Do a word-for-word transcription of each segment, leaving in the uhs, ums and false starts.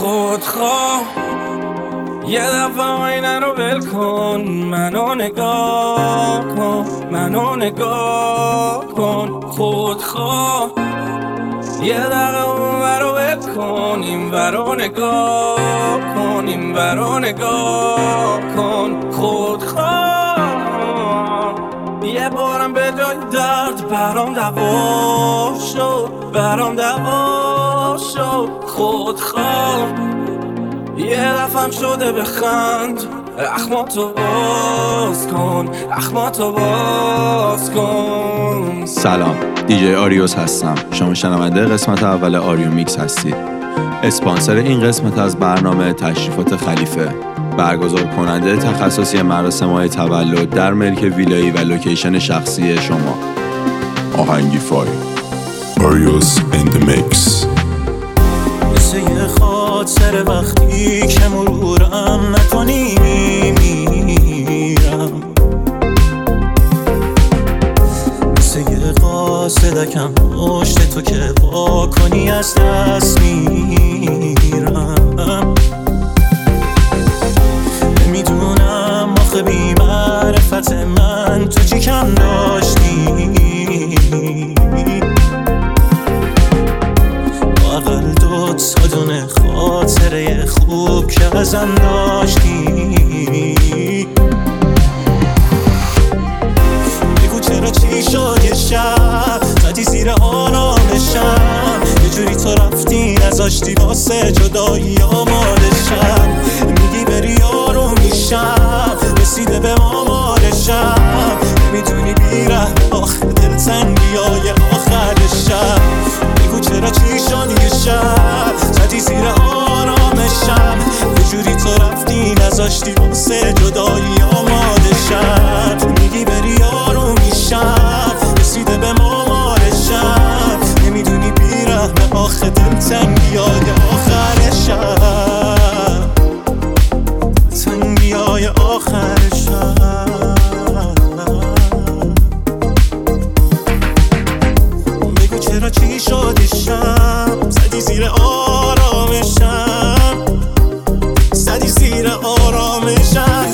خودخواه یه دفعه آینه رو ول کن، منو نگاه کن، منو نگاه کن. خودخواه یه دقیقه اون ورو ول کن، این ورو نگاه کن، این ورو نگاه کن. خودخواه یه بارم به جای درد برام دوا شد، برام دوا شد. خودخواه یه دفعم شده بخند، اخماتو باز کن، اخماتو باز کن. سلام، دیجی آریوس هستم. شما شنونده قسمت اول آریو میکس هستید. اسپانسر این قسمت از برنامه تشریفات خلیفه، برگزار کننده تخصصی مراسم‌های تولد در ملک ویلایی و لوکیشن شخصی شما. آهنگی فای آریوس in the mix. مثل یه خاطر وقتی که مرورم نکنی میمیرم، مثل یه قاصدکم پشت تو که وا کنی از دست میرم. نمیدونم آخه بی معرفت من تو چی کم داشتی، اقل دو تا دونه خاطره خوب که ازم داشتی. بگو چرا چی شد یه شب زدی زیر آرامشم، یه جوری تو رفتی نذاشتی واسه جدایی آمادشم. میگی بری آروم میشم، رسیده به مامارشم، نمیدونی بیره آخه دلتنگی های آخرشم. بگو چرا چی شد یه شب زدی زیر آرامشم، یه جوری تو رفتی نذاشتی واسه جدایی آمادشم. میگی بری آروم میشم، رسیده به مامارشم، نمیدونی بیرحمه آخه دلتنگی های آخرشم، تنگی های آخرشم. بگو چرا چی شد شب زدی زیر آرامشم، زدی زیر آرامشم.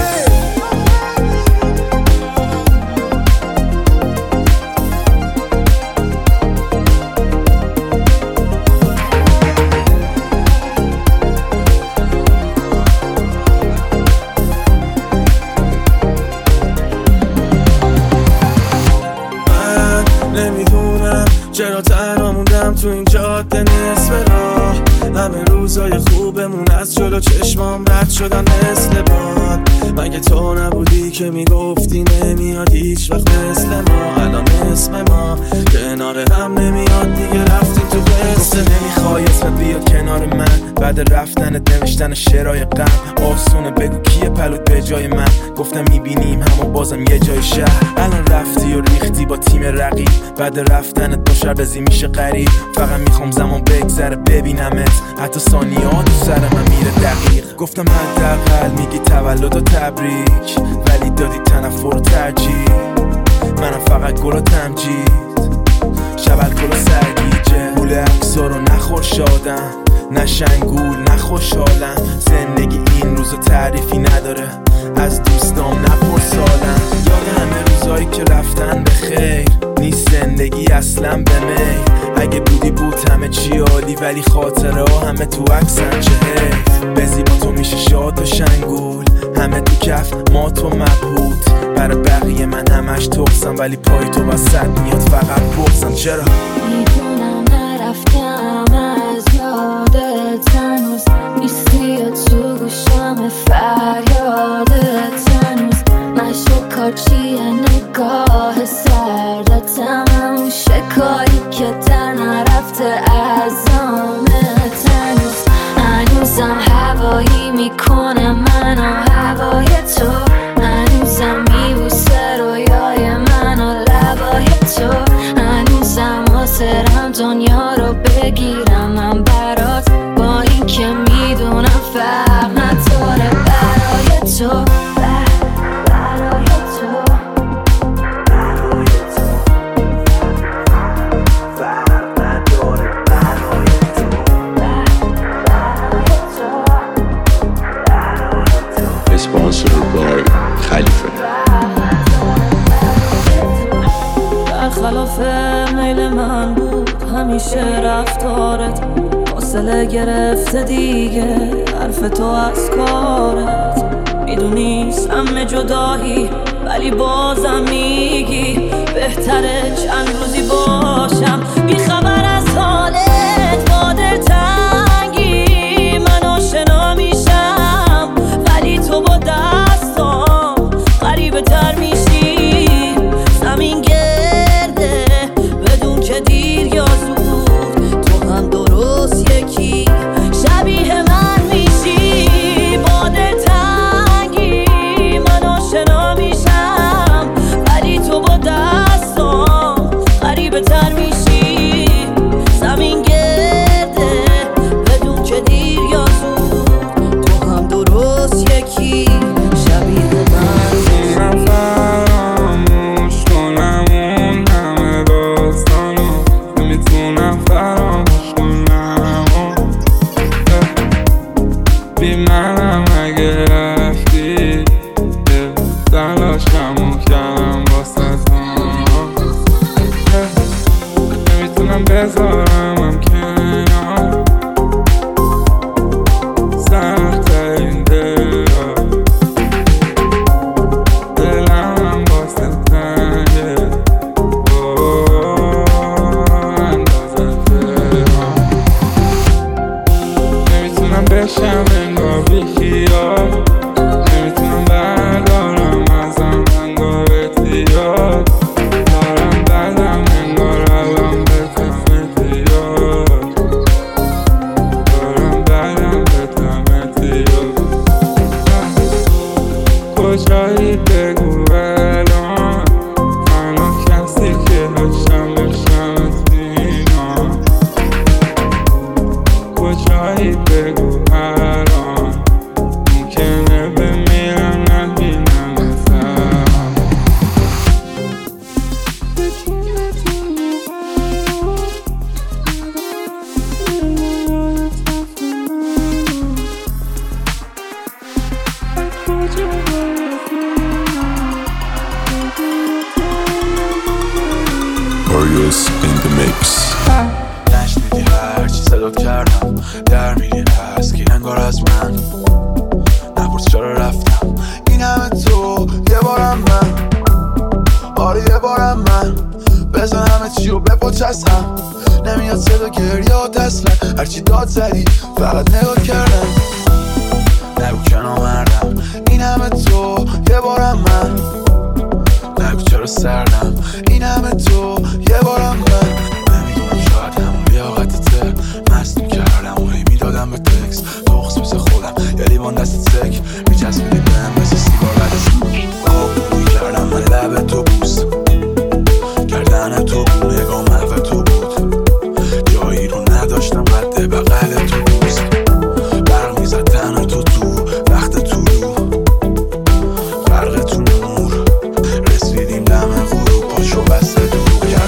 نمیدونم چرا تنها موندم تو این جاده نصف راه. همه روزای خوبمون از جلو چشمام رد شدن مثل باد. مگه تو نبودی که میگفتی نمیاد هیچ وقت مثل ما؟ الان اسم ما کنار هم نمیاد دیگه، رفتیم تو قصه. نمیخوای اسمت بیاد کنار من بعد رفتنت، نوشتن شعرهای غم آسونه. بگو کیه پلوت به جای من؟ گفتم میبینیم همو بازم یه جای شهر. الان رفتی و ریختی با تیم رقیب، بعد رفتنت با شربزی میشه غریب. فقط میخوام زمان بگذره ببینمت، حتی ثانیات تو سر من میره دقیق. گفتم حداقل میگی تولد و تبریک، ولی دادی تنفر و ترجیح. منم فقط گل و تمجید، شب الکل و سرگیجه. گول اکسا رو نخور شادم، نه شنگول نه خوشحالم. زندگی این روزا تعریفی نداره، از دوستام نپرسالم. یاد همه روزایی که رفتن به خیر، نیست زندگی اصلا به می. اگه بودی بود همه چی عالی، ولی خاطره ها همه تو عکسن. چه حیف بزی با تو میشه شاد و شنگول، همه تو کف ما تو مبهوت. برای بقیه من همش تخصم، ولی پای تو وسط میاد فقط بغزم. چرا؟ میدونم نرفتم از یادت، هنوز نیستی تو گوشم فریادت. هنوز نشد کار چیه نگاه سردت، همون شکاری که در نرفته از آمت. هنوز هنوزم هوایی میکنه من و هوای تو، هنوزم میبوسه رویای من و لبای تو. هنوزم حاضرم دنیا رو بگیرم من برات، با این که میدونم فرق نداره برای تو. برای تو خلاف میل من بود همیشه رفتارت، فاصله گرفته دیگه حرف تو از کارت. میدونی سم جدایی ولی بازم میگی بهتره چند روزی باشم بی خبر از حالت. با دلتنگی من آشنا میشم ولی تو با دستام غریبه تر میشی. زمین گرده بدون که دیر یا زود، تو هم درست یکی شبیه من میشی. با دلتنگی من آشنا میشم ولی تو با دستام غریبه تر میشی. زمین گرده بدون که دیر یا زود، تو هم درست یکی شبیه من. فراموش کنم اون همه داستانو، نمیتونم فراموش کنم. بی منم اگه رفتی تلاشمو کردم واسه تو، نمیتونم بذارمم کنار. سخت این دل دلم واسه تنگه اندازه دلم. نمیتونم بشم انگار بیخیال، نمیتونم بردارم ازم انگار اتیاد. دارم بدم انگار الان بتم اتیاد، دارم بدم بتم اتیاد. کجایی بگو الان، تنها کسی که داشتم بشمت بینام. کجایی بگو الان، ممکنه بمیرم نبینم ازم. Barrios in the mix. نشنیدی هرچی صدات کردم، در میری از کی انگار از من. نپرس چرا رفتم این همه تو یه بارم من. آره یه بارم من بزن همه چی رو بپچسم. نمیاد صدا گریات اصلا، هرچی داد زدی فقط نگاه کردم. نگو که نامردم این همه تو یه بارم من. نگو چرا سردم این همه تو یه بارم من. نمیدونم شاید همون لیاقتته، مست میکردم و هی میدادم به تکس. دخص مثل خودم یه لیوان دست تک میچسبیدی بهم مثل سیگار بدست. آب میکردم من لب تو بوست، گردن تو بود نگاه محو تو بود. جایی رو نداشتم قد بغل تو بوست. برق میزد تن تو تو وقت تو رو فرق تو نور. رسیدیم دم غروب پاشو بسته دور کرد.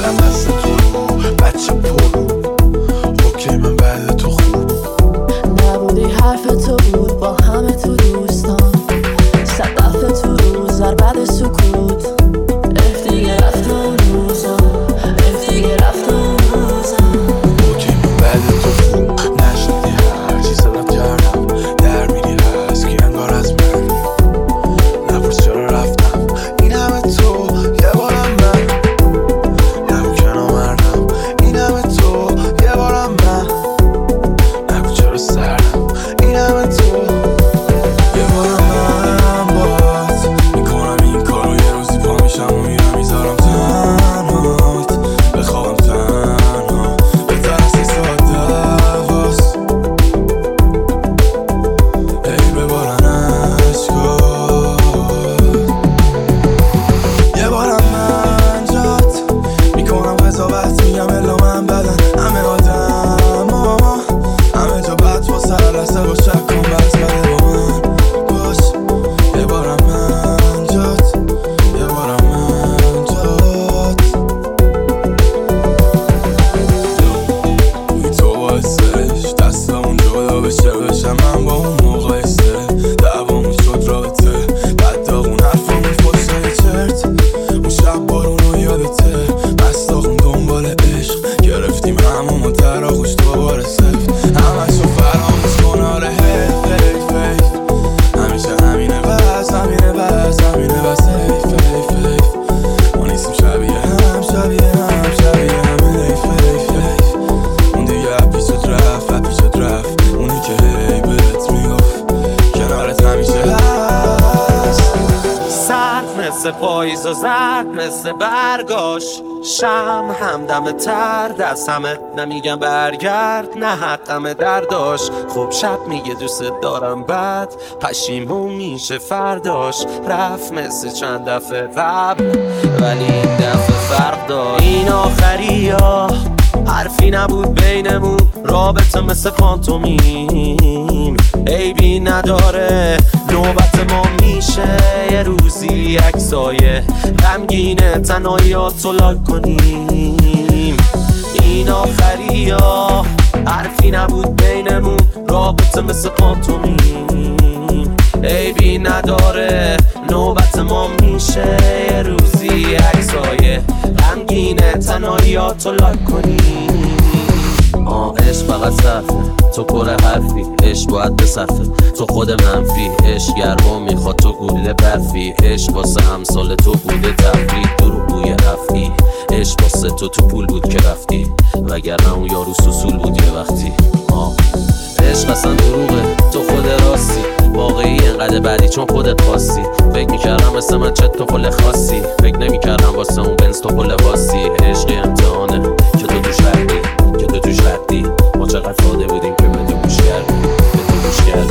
مثل پاییز و زرد مثل برگاش شم همدم تر دست همه نمیگم برگرد نه حقم درداش خب شب میگه دوست دارم بعد پشیمون میشه فرداش رفت مثل چند دفعه قبل ولی این دفعه فرق داشت این آخری ها حرفی نبود بینمون رابطه مثل پانتومیم عیبی نداره نوبت ما میشه یه روزی یک سایه غمگینه تنهاییاتو لاک کنیم این آخری ها حرفی نبود بینمون رابطه مثل پانتومیم عیبی نداره نوبت ما میشه یه روزی یک سایه غمگینه تنهاییاتو لاک کنیم آه عشق فقط صرفه تو پر حرفی عشق باید بصرفه تو خود منفی عشق گرما میخواد تو گوله برفی عشق واسه امثال تو بوده تفریح درو بوی رفتی عشق واسه تو تو پول بود که رفتی وگرنه اون یارو سوسول بود یه وقتی آه عشق اصلا دروغه تو خود راستی واقعی انقدر بعدی چون خودت خواستی فکر میکردم مثل من چت تو پل خاصی فکر نمیکردم واسه اون بنز تو پل باسی عشقی امتحانه که تو توش ردی که تو توش ردی ما چقدر ساده بودیم که به تو گوش کردی به تو گوش کردی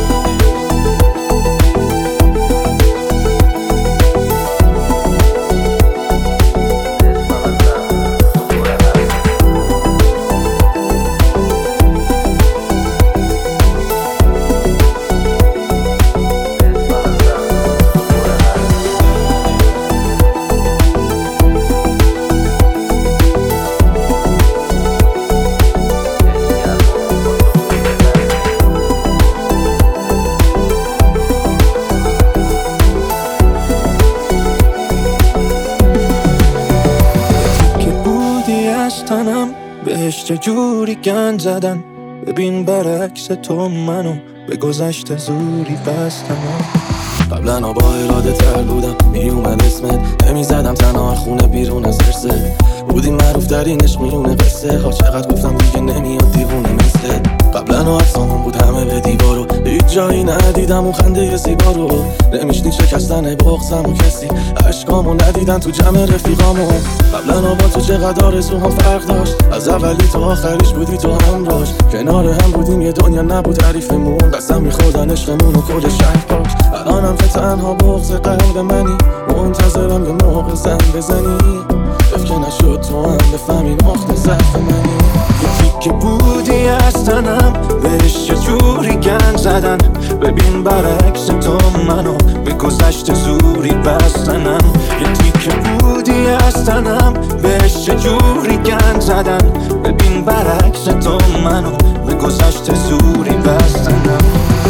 بهش چجوری گند زدن ببین برعکس تو منو به گذشته زوری بستم قبلا با اراده تر بودم میومد اسمت نمیزدم تنها خونه بیرون از درسه بودی معروف ترین عشق میونه قصه ها چقدر گفتم دیگه نمیاد دیوونه مثل قبلا افسانم بود همه به دیوارو هیچ جایی ندیدم اون خنده زیبا رو نمیشنی شکستن بغضم و کسی عشقامو ندیدن تو جمع رفیقامو قبلا با تو چقدر آرزوهام فرق داشت از اولی تا آخریش بودی تو همراش کنار هم بودیم یه دنیا نبود تعریفمون قسم میخوردن عشقمون و کل شهر پاش الانم که تنها بغض قلب منی منتظرم یه موقع زن بزنی که نشد تو هم بفهمی نقطه ضعف منی یکی که بودی از تنم بهش یه جوری گند زدن ببین برعکس تو منو به گذشته زوری بستنم یکی که بودی از تنم بهش یه جوری گند زدن ببین برعکس تو منو به گذشته زوری بستنم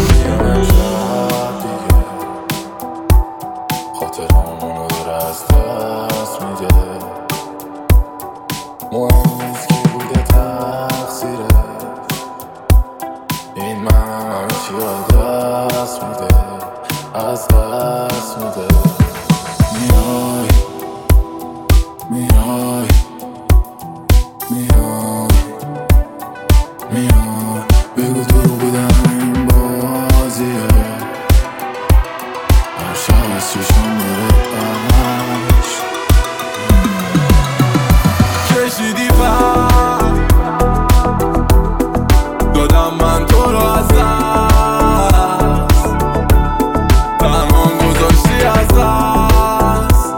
خاطرامونو داره از دست میده مهم نیست کی بوده تقصیره این من همه چی رو دست میده از دست میده میای میای میای میای بگو تو بودم این بازیه هر شب از چشم داره عمش کشیدی پر دادم من تو رو از دست تنهام گذاشتی از دست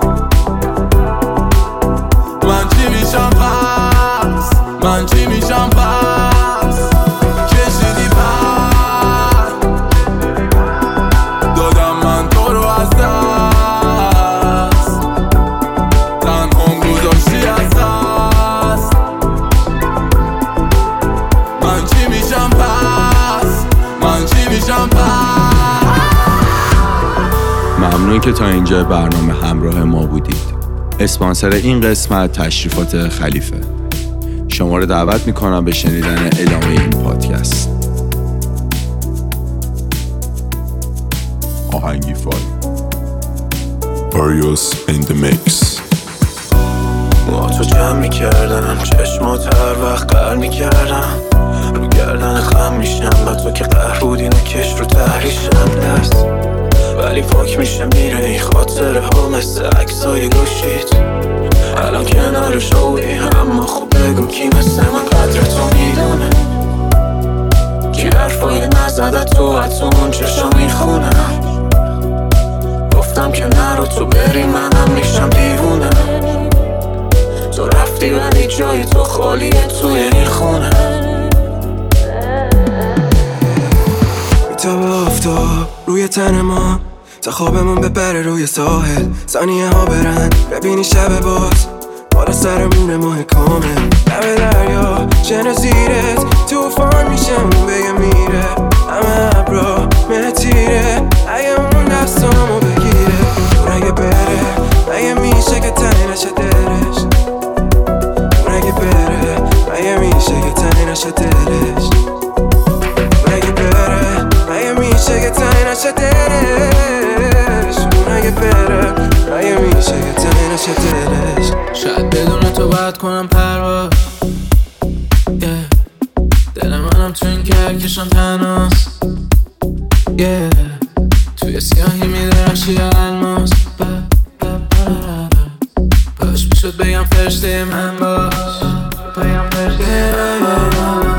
من چی میشم پس من چی میشم پس کشیدی پر دادم من تو رو از دست تنهام گذاشتی از دست من چی میشم پس من چی میشم پس ممنون که تا اینجا برنامه همراه ما بودید. اسپانسر این قسمت تشریفات خلیفه. شما رو دعوت میکنم به شنیدن ادامه این پادکست. آهنگی فای Arios in the mix. با تو جمع میکردم چشمات هر وقت قهر میکردم رو گردن خم میشم با تو که قهر بودی نکش رو تحریشم دست ولی پاک میشه میره این خاطره ها مثل عکسای گوشیت. الان کنار شوی اما خوب بگو کی مثل من قدر تو میدونه، کی حرفای نزده تو اتون چشا میخونه. گفتم که نرو تو بری منم میشم دیوونه، تو رفتی ولی جای تو خالیه توی این خونه. میتابه آفتاب روی تن ما تا خوابمون بپره روی ساحل، ثانیه ها برن ببینی شب باز بالا سرمونه ماه کامل. لب دریا شن زیرت توفان میشه اون بگه میره، همه ابرا مه تیره اگه اون دستامو بگیره. اون اگه بره اگه میشه که تنی نشه دلش، اون اگه بره اگه میشه که تنی نشه دلش، اون اگه بره اگه میشه که تنی نشه دلش، اون اگه بره اگه میشه که تنی نشه دلش. شاید بدون تو باید کنم پرواز yeah. دل منم تو این کهکشان تنهاست yeah. توی سیاهی میدرخشی یا الماس باش میشد بگم فرشته من باش بگم فرشته من باش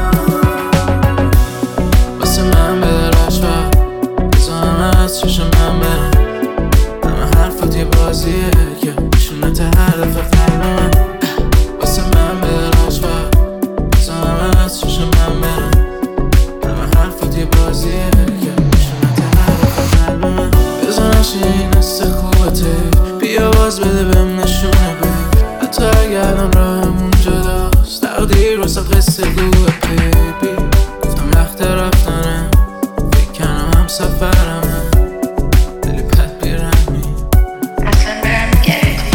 واسه من بدرش و بزنم از چشم من برم. همه حرفات یه بازیه که میشونه تا هدف فرمان. واسه من بدرش و بزنم از چشم من برم. همه حرفات یه بازیه که میشونه تا هدف فرمان. بزنش این است خوبته بیا باز بده بهم نشونه بده، حتی اگر الان راهمون جداست تقدیر واسه قصه گوه بیبی. گفتم وقت رفتنه فکر کنم هم سفرمه دلی پد بیرمی اصلا برم گردی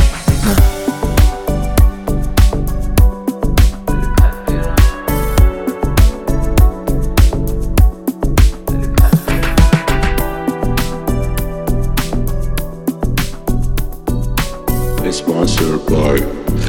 Sponsored by